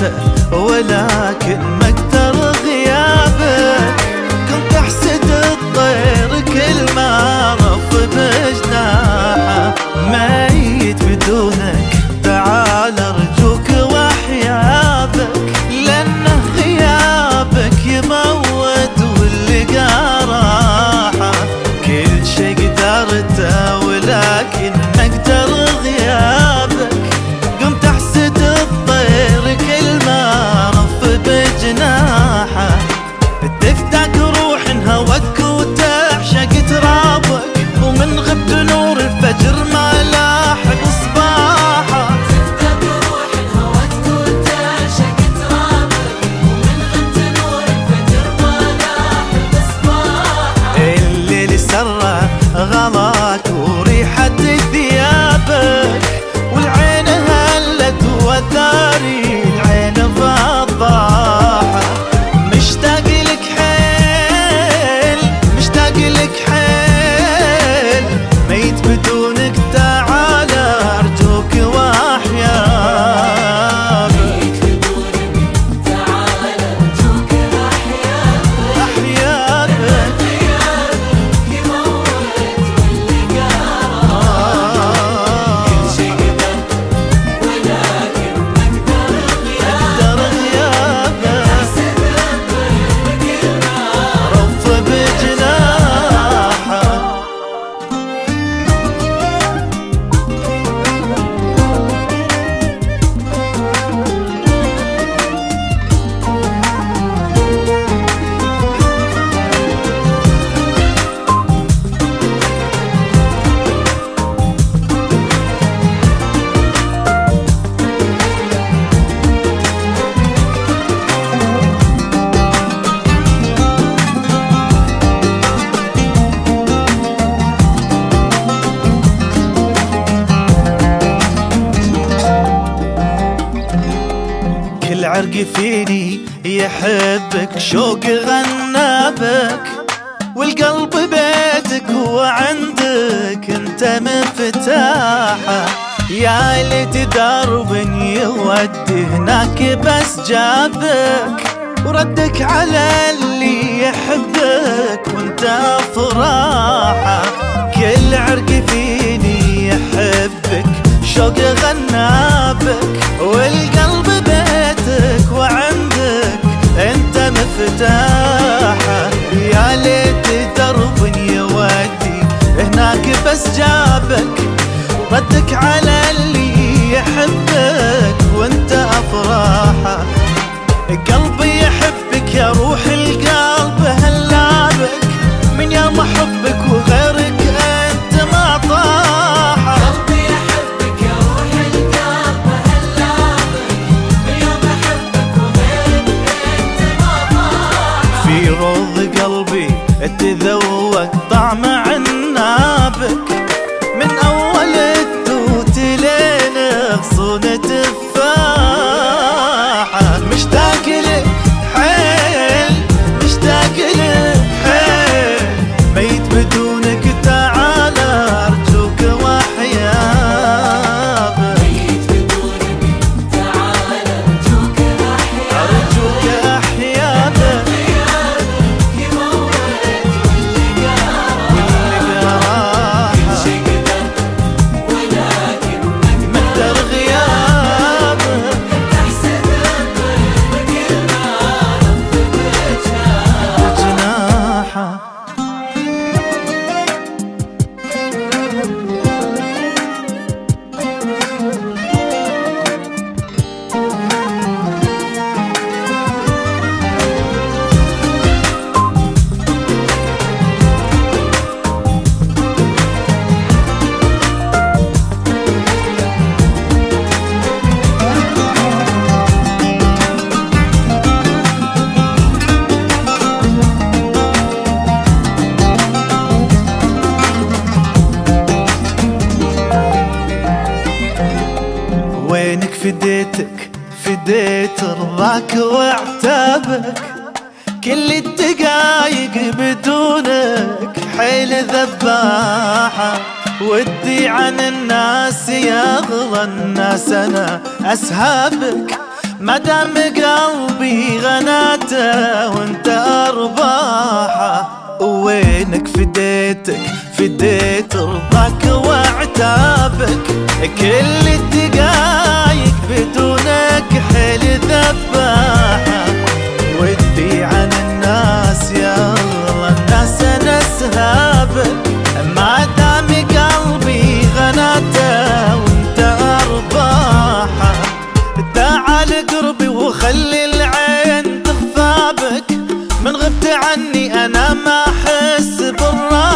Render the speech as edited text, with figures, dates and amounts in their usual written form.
غيابه، ولكن ما اقدر غيابك. كنت احسد الطير كل ما رف بجناحه، ميت بدونك تعال ارجوك واحيابك، لانه غيابك يموت واللقى راحه. كل شي قدرته ولكن ما اقدر غيابك. قمت احسد الطير كل ما رف بجناحه، تفتك روح هواك وتعشق ترابك، ومن غبت نور الفجر ما لاح بصباحه. تفتك روح هواك وتعشق ترابك، ومن غبت نور الفجر ما لاح بصباحه. الليل سره غلاك وريحة ثيابك، والعين هلت وثاري العين فضاحة. مشتاق لك حيل، مشتاق لك حيل، ميت بدونك تعال ارجوك واحيابك. ميت بدونك تعال ارجوك احيابك، احيابك غيابك يموت واللقى راحه. كل شي قدرت ولكن ما اقدر اقدر غيابك. غيابك، احسد الطير كل ما رف بجناحه. كل عرق فيني يحبك، شوق غنابك، والقلب بيتك وعندك انت مفتاحه. يا ليت درب يودي هناك بس جابك، وردك على اللي يحبك وانت افراحه. كل عرق فيني يحبك، شوق غنابك، والقلب بيتك وعندك انت مفتاحه. يا ليت درب يودي هناك بس جابك، ردك على اللي يحبك وانت افراحه. قلبي يحبك يا روح القلب هلابك، من يوم احبك وغيرك انت ما طاحه. قلبي يحبك يا روح القلب هلابك، من يوم احبك وغيرك انت ما طاحه. في روض قلبي تذوق طعم عنابك، من اول التوت لين غصون تفاحه. مشتاق لك حيل، مشتاق لك حيل، ميت بدونك تعال ارجوك واحيابك. ميت بدونك تعال ارجوك احيابك، ارجوك احيابك، غيابك يموت واللقى راحه. كل شي قدرت ولكن ما مقدر غيابك. احسد الطير كل ما رف بجناحه. جناحه فديتك فديت رضاك واعتابك، كل الدقايق بدونك حيل ذباحة، ودي عن الناس يا أغلى الناس أنا أسهابك، ما دام قلبي غناته وانت ارباحه. وينك فديت رضاك وعتابك، كل الدقايق بدونك حيل ذباحه. ودي عن الناس يلا الناس انا اسهابك، ما دام قلبي غناته وانت ارباحه. تعال قربي وخلي العين تغفابك، من غبت عني انا ما احس بالراحه.